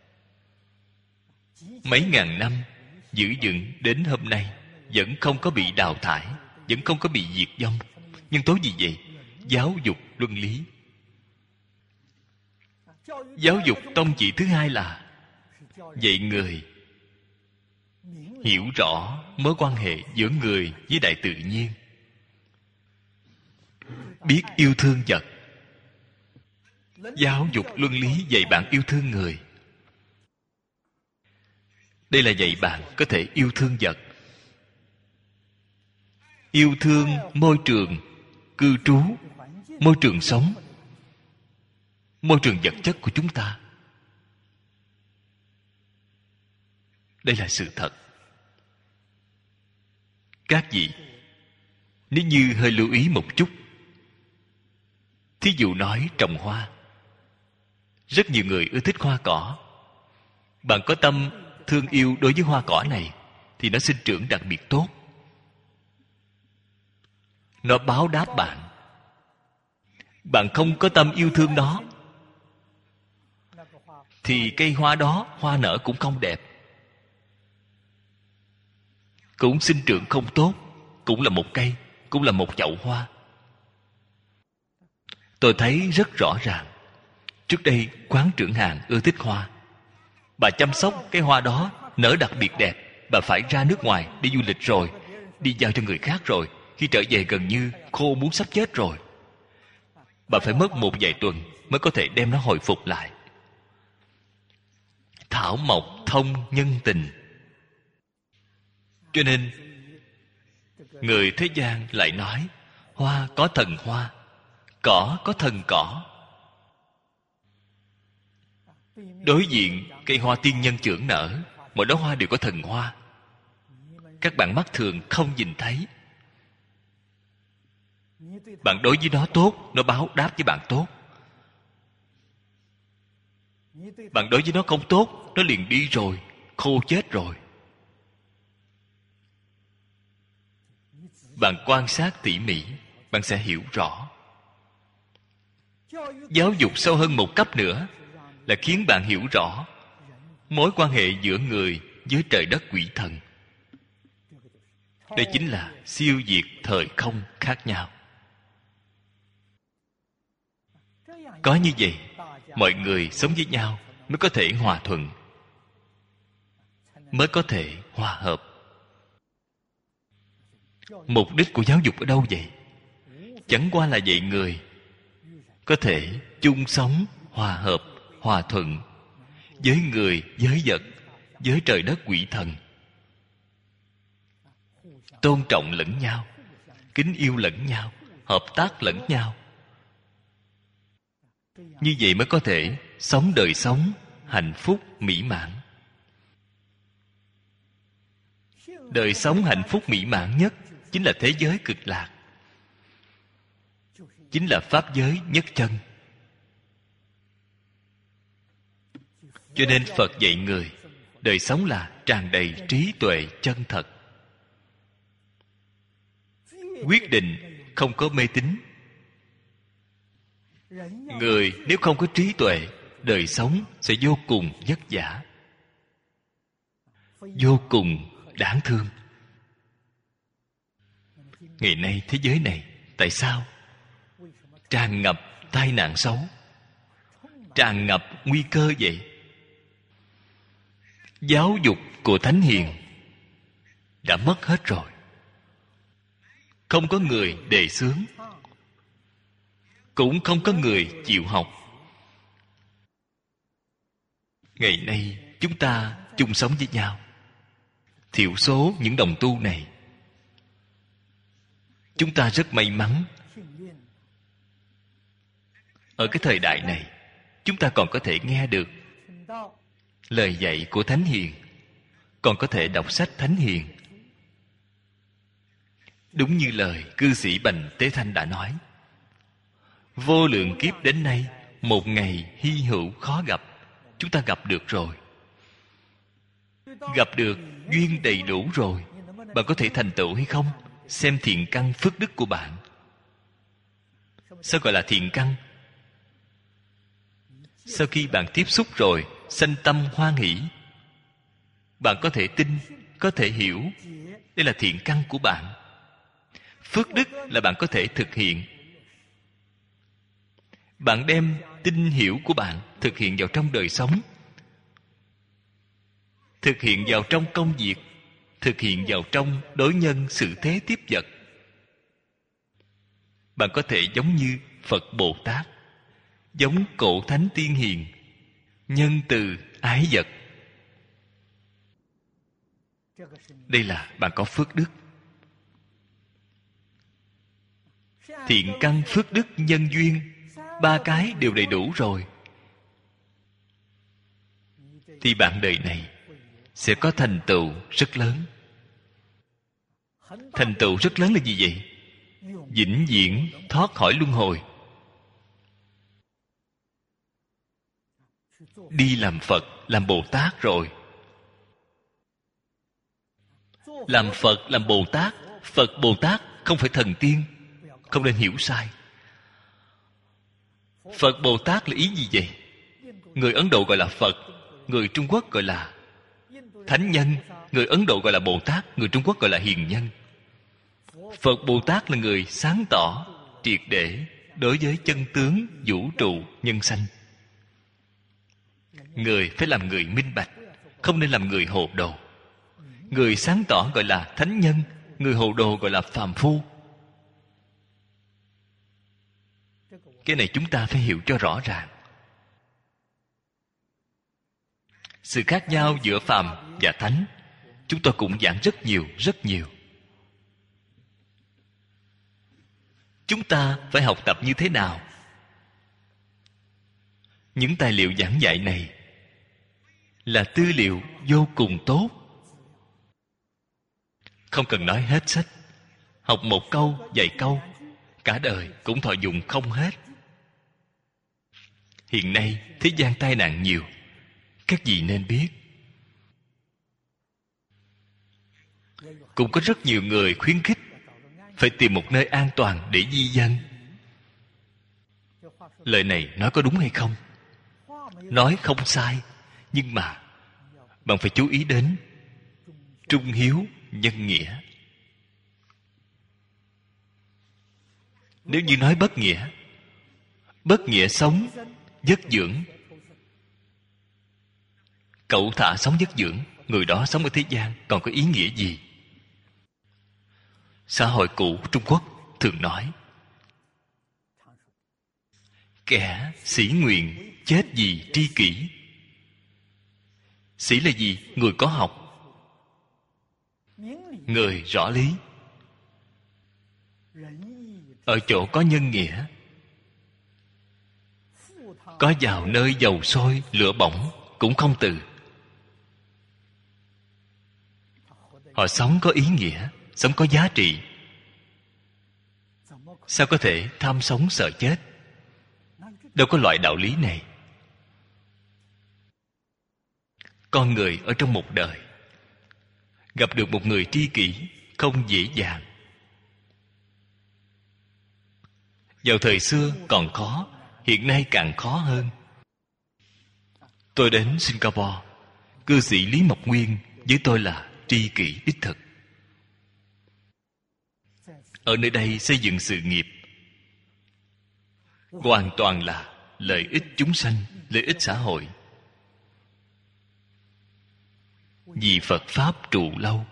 mấy ngàn năm giữ vững đến hôm nay vẫn không có bị đào thải, vẫn không có bị diệt vong. Nhưng tố gì vậy? Giáo dục luân lý. Giáo dục tông chỉ thứ hai là dạy người hiểu rõ mối quan hệ giữa người với đại tự nhiên, biết yêu thương vật. Giáo dục luân lý dạy bạn yêu thương người. Đây là dạy bạn có thể yêu thương vật, yêu thương môi trường cư trú, môi trường sống, môi trường vật chất của chúng ta. Đây là sự thật. Các vị, nếu như hơi lưu ý một chút, thí dụ nói trồng hoa, rất nhiều người ưa thích hoa cỏ. Bạn có tâm thương yêu đối với hoa cỏ này thì nó sinh trưởng đặc biệt tốt, nó báo đáp bạn. Bạn không có tâm yêu thương nó thì cây hoa đó hoa nở cũng không đẹp, cũng sinh trưởng không tốt, cũng là một cây, cũng là một chậu hoa. Tôi thấy rất rõ ràng. Trước đây quán trưởng hàng ưa thích hoa, bà chăm sóc cái hoa đó nở đặc biệt đẹp. Bà phải ra nước ngoài đi du lịch rồi, đi giao cho người khác rồi, khi trở về gần như khô muốn sắp chết rồi. Bà phải mất một vài tuần mới có thể đem nó hồi phục lại. Thảo mộc thông nhân tình. Cho nên người thế gian lại nói hoa có thần hoa, cỏ có thần cỏ. Đối diện cây hoa tiên nhân chưởng nở, mỗi đóa hoa đều có thần hoa. Các bạn mắt thường không nhìn thấy. Bạn đối với nó tốt, nó báo đáp với bạn tốt. Bạn đối với nó không tốt, nó liền đi rồi, khô chết rồi. bạn quan sát tỉ mỉ, bạn sẽ hiểu rõ. Giáo dục sâu hơn một cấp nữa là khiến bạn hiểu rõ mối quan hệ giữa người với trời đất quỷ thần. Đây chính là siêu diệt thời không khác nhau. Có như vậy, mọi người sống với nhau mới có thể hòa thuận, mới có thể hòa hợp. Mục đích của giáo dục ở đâu vậy? Chẳng qua là dạy người có thể chung sống, hòa hợp, hòa thuận với người, với vật, với trời đất quỷ thần, tôn trọng lẫn nhau, kính yêu lẫn nhau, hợp tác lẫn nhau. Như vậy mới có thể sống đời sống hạnh phúc mỹ mãn. Đời sống hạnh phúc mỹ mãn nhất chính là thế giới cực lạc, chính là pháp giới nhất chân. Cho nên Phật dạy người đời sống là tràn đầy trí tuệ chân thật. Quyết định không có mê tín. Người nếu không có trí tuệ, đời sống sẽ vô cùng vất vả, vô cùng đáng thương. Ngày nay thế giới này tại sao tràn ngập tai nạn xấu, tràn ngập nguy cơ vậy? Giáo dục của Thánh Hiền đã mất hết rồi. Không có người đề xướng, cũng không có người chịu học. Ngày nay chúng ta chung sống với nhau, thiểu số những đồng tu này, chúng ta rất may mắn. Ở cái thời đại này, chúng ta còn có thể nghe được lời dạy của Thánh Hiền, còn có thể đọc sách Thánh Hiền. Đúng như lời cư sĩ Bành Tế Thanh đã nói, vô lượng kiếp đến nay, một ngày hy hữu khó gặp, chúng ta gặp được rồi. Gặp được, duyên đầy đủ rồi. Bạn có thể thành tựu hay không? Xem thiện căn phước đức của bạn. Sao gọi là thiện căn? Sau khi bạn tiếp xúc rồi, sanh tâm hoan hỷ, bạn có thể tin, có thể hiểu. Đây là thiện căn của bạn. Phước đức là bạn có thể thực hiện. Bạn đem tin hiểu của bạn thực hiện vào trong đời sống, thực hiện vào trong công việc, thực hiện vào trong đối nhân xử thế tiếp vật. Bạn có thể giống như Phật Bồ Tát, giống cổ thánh tiên hiền, nhân từ ái vật. Đây là bạn có phước đức. Thiện căn, phước đức, nhân duyên, ba cái đều đầy đủ rồi, thì bạn đời này sẽ có thành tựu rất lớn. Thành tựu rất lớn là gì vậy? Vĩnh viễn thoát khỏi luân hồi, đi làm Phật, làm Bồ Tát rồi. Làm Phật, làm Bồ Tát. Phật Bồ Tát không phải thần tiên, không nên hiểu sai. Phật Bồ Tát là ý gì vậy? Người Ấn Độ gọi là Phật, người Trung Quốc gọi là Thánh Nhân. Người Ấn Độ gọi là Bồ Tát, người Trung Quốc gọi là Hiền Nhân. Phật Bồ Tát là người sáng tỏ, triệt để đối với chân tướng vũ trụ nhân sanh. Người phải làm người minh bạch, không nên làm người hồ đồ. Người sáng tỏ gọi là Thánh Nhân, người hồ đồ gọi là phàm phu. Cái này chúng ta phải hiểu cho rõ ràng. Sự khác nhau giữa phàm và thánh, chúng tôi cũng giảng rất nhiều, rất nhiều. Chúng ta phải học tập như thế nào? Những tài liệu giảng dạy này là tư liệu vô cùng tốt. Không cần nói hết sách. Học một câu, vài câu, cả đời cũng thọ dụng không hết. Hiện nay thế gian tai nạn nhiều, các vị nên biết. Cũng có rất nhiều người khuyến khích phải tìm một nơi an toàn để di dân. Lời này nói có đúng hay không? Nói không sai, nhưng mà bạn phải chú ý đến trung hiếu nhân nghĩa. Nếu như nói bất nghĩa, bất nghĩa sống vất dưỡng, cẩu thả sống vất dưỡng, người đó sống ở thế gian còn có ý nghĩa gì? Xã hội cũ Trung Quốc thường nói, kẻ sĩ nguyện chết vì tri kỷ. Sĩ là gì? Người có học, người rõ lý, ở chỗ có nhân nghĩa, có vào nơi dầu sôi lửa bỏng cũng không từ. Họ sống có ý nghĩa, sống có giá trị. Sao có thể tham sống sợ chết? Đâu có loại đạo lý này. Con người ở trong một đời gặp được một người tri kỷ không dễ dàng. Vào thời xưa còn khó, hiện nay càng khó hơn. Tôi đến Singapore, cư sĩ Lý Mộc Nguyên với tôi là tri kỷ đích thực. Ở nơi đây xây dựng sự nghiệp hoàn toàn là lợi ích chúng sanh, lợi ích xã hội, vì Phật Pháp trụ lâu.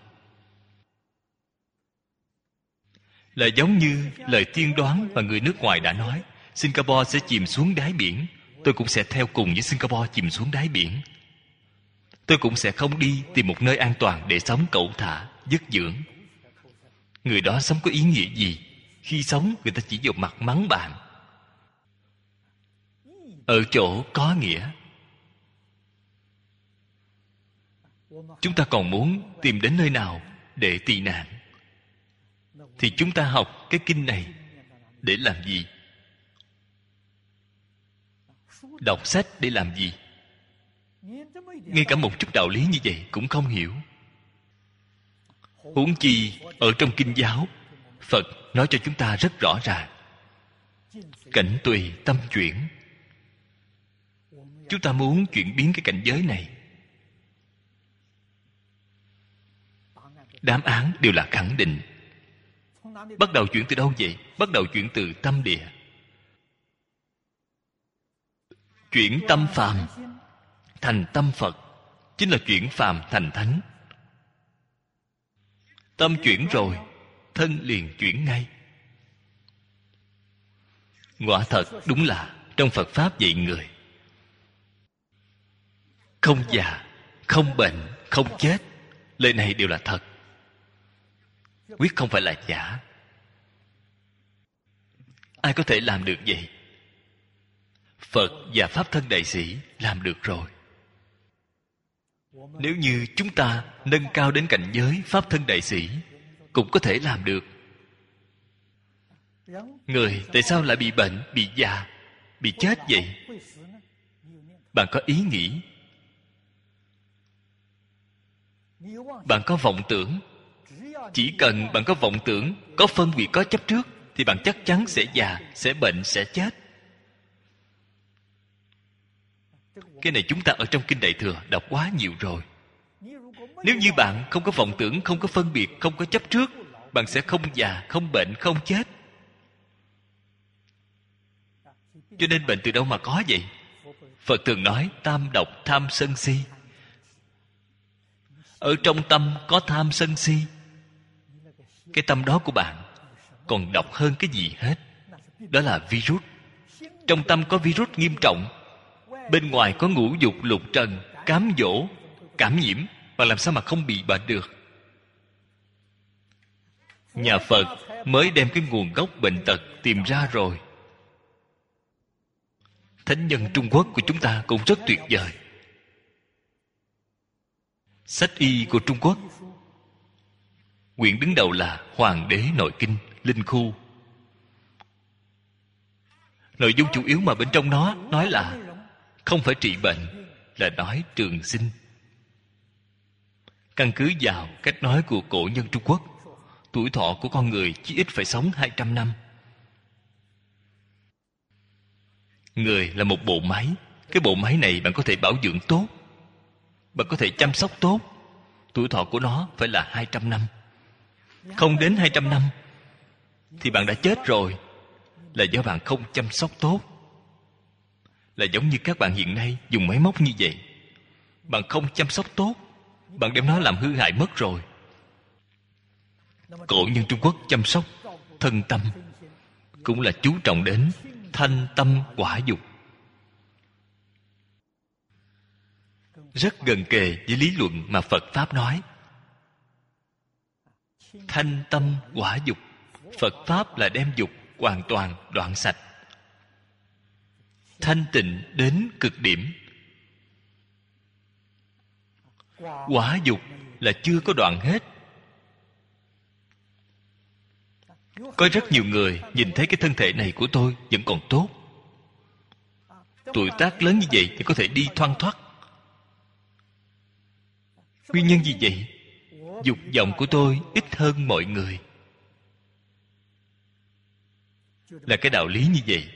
Là giống như lời tiên đoán mà người nước ngoài đã nói, Singapore sẽ chìm xuống đáy biển. Tôi cũng sẽ theo cùng với Singapore chìm xuống đáy biển. Tôi cũng sẽ không đi tìm một nơi an toàn để sống cẩu thả, vất dưỡng. Người đó sống có ý nghĩa gì? Khi sống người ta chỉ vào mặt mắng bạn. Ở chỗ có nghĩa, chúng ta còn muốn tìm đến nơi nào để tị nạn, thì chúng ta học cái kinh này để làm gì? Đọc sách để làm gì? Ngay cả một chút đạo lý như vậy cũng không hiểu. Huống chi ở trong kinh giáo, Phật nói cho chúng ta rất rõ ràng, cảnh tùy tâm chuyển. Chúng ta muốn chuyển biến cái cảnh giới này, đáp án đều là khẳng định. Bắt đầu chuyển từ đâu vậy? Bắt đầu chuyển từ tâm địa. Chuyển tâm phàm thành tâm Phật, chính là chuyển phàm thành thánh. Tâm chuyển rồi, thân liền chuyển ngay. Quả thật đúng là trong Phật Pháp dạy người, không già, không bệnh, không chết. Lời này đều là thật, quyết không phải là giả. Ai có thể làm được vậy? Phật và Pháp Thân Đại Sĩ làm được rồi. Nếu như chúng ta nâng cao đến cảnh giới Pháp Thân Đại Sĩ, cũng có thể làm được. Người tại sao lại bị bệnh, bị già, bị chết vậy? Bạn có ý nghĩ, bạn có vọng tưởng. Chỉ cần bạn có vọng tưởng, có phân biệt, có chấp trước, thì bạn chắc chắn sẽ già, sẽ bệnh, sẽ chết. Cái này chúng ta ở trong Kinh Đại Thừa đọc quá nhiều rồi. Nếu như bạn không có vọng tưởng, không có phân biệt, không có chấp trước, bạn sẽ không già, không bệnh, không chết. Cho nên bệnh từ đâu mà có vậy? Phật thường nói tam độc tham sân si. Ở trong tâm có tham sân si, cái tâm đó của bạn còn độc hơn cái gì hết. Đó là virus. Trong tâm có virus nghiêm trọng, bên ngoài có ngũ dục lục trần cám dỗ, cảm nhiễm, và làm sao mà không bị bệnh được? Nhà Phật mới đem cái nguồn gốc bệnh tật tìm ra rồi. Thánh nhân Trung Quốc của chúng ta cũng rất tuyệt vời. Sách y của Trung Quốc, quyển đứng đầu là Hoàng đế nội kinh Linh Khu. Nội dung chủ yếu mà bên trong nó nói là không phải trị bệnh, là nói trường sinh. Căn cứ vào cách nói của cổ nhân Trung Quốc, Tuổi thọ của con người chí ít phải sống hai trăm năm. Người là một bộ máy. Cái bộ máy này bạn có thể bảo dưỡng tốt, bạn có thể chăm sóc tốt. Tuổi thọ của nó phải là hai trăm năm. Không đến hai trăm năm thì bạn đã chết rồi. Là do bạn không chăm sóc tốt. Là giống như các bạn hiện nay dùng máy móc như vậy. Bạn không chăm sóc tốt, bạn đem nó làm hư hại mất rồi. Cổ nhân Trung Quốc chăm sóc thân tâm cũng là chú trọng đến thanh tâm quả dục. Rất gần kề với lý luận mà Phật Pháp nói. Thanh tâm quả dục. Phật Pháp là đem dục hoàn toàn đoạn sạch, thanh tịnh đến cực điểm. Quả dục là chưa có đoạn hết. Có rất nhiều người nhìn thấy cái thân thể này của tôi vẫn còn tốt, tuổi tác lớn như vậy thì có thể đi thoăn thoắt. Nguyên nhân gì vậy? Dục vọng của tôi ít hơn mọi người. Là cái đạo lý như vậy.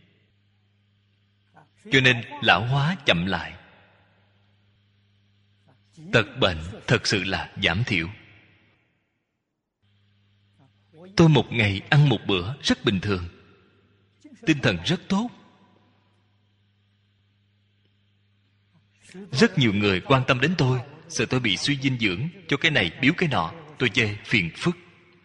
Cho nên lão hóa chậm lại, tật bệnh thật sự là giảm thiểu. Tôi một ngày ăn một bữa rất bình thường, tinh thần rất tốt. Rất nhiều người quan tâm đến tôi, sợ tôi bị suy dinh dưỡng, cho cái này biếu cái nọ. Tôi chê phiền phức.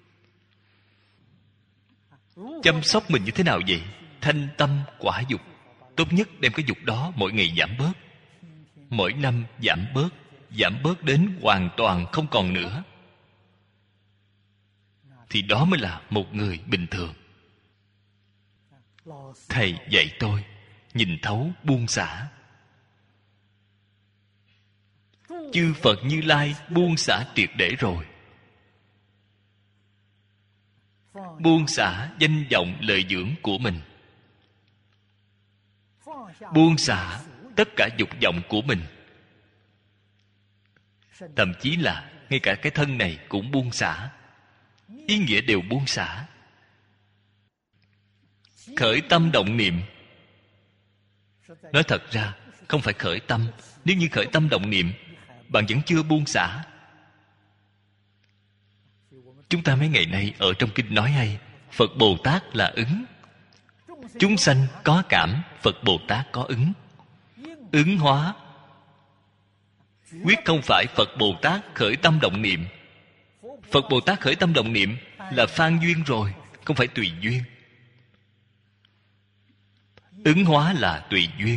Chăm sóc mình như thế nào vậy? Thanh tâm quả dục. Tốt nhất đem cái dục đó mỗi ngày giảm bớt, mỗi năm giảm bớt, giảm bớt đến hoàn toàn không còn nữa. Thì đó mới là một người bình thường. Thầy dạy tôi nhìn thấu buông xả. Chư Phật Như Lai buông xả triệt để rồi. Buông xả danh vọng lợi dưỡng của mình, buông xả tất cả dục vọng của mình. Thậm chí là ngay cả cái thân này cũng buông xả. Ý nghĩa đều buông xả. Khởi tâm động niệm, nói thật ra không phải khởi tâm. Nếu như khởi tâm động niệm, bạn vẫn chưa buông xả. Chúng ta mấy ngày nay ở trong kinh nói hay, Phật Bồ Tát là ứng. Chúng sanh có cảm, Phật Bồ Tát có ứng. Ứng hóa. Quyết không phải Phật Bồ Tát khởi tâm động niệm. Phật Bồ Tát khởi tâm động niệm là phan duyên rồi, không phải tùy duyên. Ứng hóa là tùy duyên.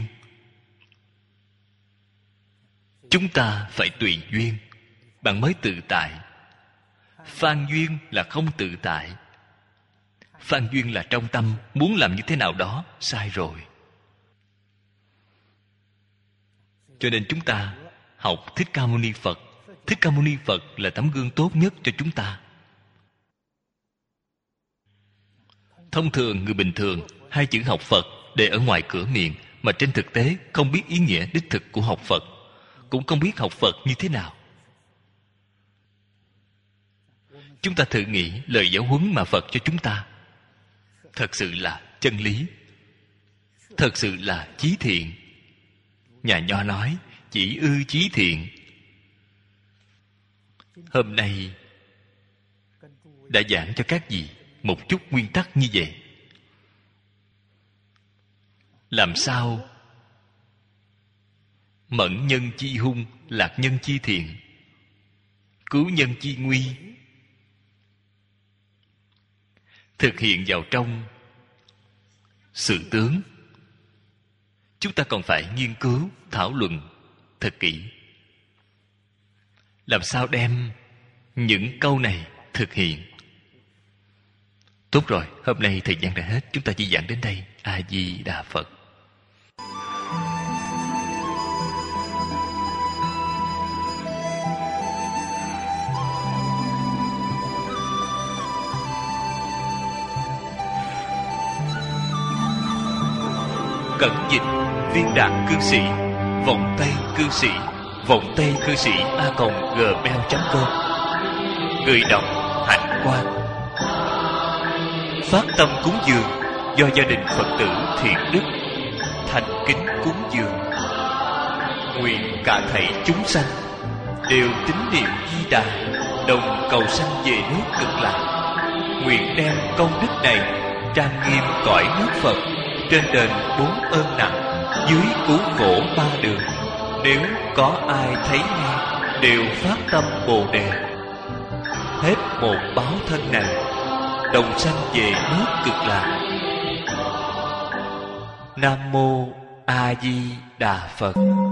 Chúng ta phải tùy duyên, bạn mới tự tại. Phan duyên là không tự tại. Phan duyên là trong tâm muốn làm như thế nào đó, sai rồi. Cho nên chúng ta học Thích Ca Mâu Ni Phật. Thích Ca Mâu Ni Phật là tấm gương tốt nhất cho chúng ta. Thông thường người bình thường hai chữ học Phật để ở ngoài cửa miệng, mà trên thực tế không biết ý nghĩa đích thực của học Phật, cũng không biết học Phật như thế nào. Chúng ta thử nghĩ lời giáo huấn mà Phật cho chúng ta thật sự là chân lý, thật sự là chí thiện. Nhà Nho nói chỉ ư chí thiện. Hôm nay đã giảng cho các vị một chút nguyên tắc như vậy. Làm sao mẫn nhân chi hung, lạc nhân chi thiện, cứu nhân chi nguy, thực hiện vào trong sự tướng. Chúng ta còn phải nghiên cứu, thảo luận thật kỹ. Làm sao đem những câu này thực hiện. Tốt rồi, hôm nay thời gian đã hết, chúng ta chỉ giảng đến đây. A Di Đà Phật. Cẩn dịch Viên Đạt cư sĩ, Vọng Tây cư sĩ, Vọng Tây cư sĩ a còng gmail chấm com. Người đọc Hạnh quan. Phát tâm cúng dường do gia đình Phật tử thiện đức thành kính cúng dường. Nguyện cả thảy chúng sanh đều tín niệm Di Đà, đồng cầu sanh về nước Cực Lạc. Nguyện đem công đức này trang nghiêm cõi nước Phật, trên đền bốn ơn nặng, dưới cứu khổ ba đường. Nếu có ai thấy nghe, đều phát tâm Bồ Đề. Hết một báo thân này, đồng sanh về nước Cực Lạc. Nam mô A Di Đà Phật.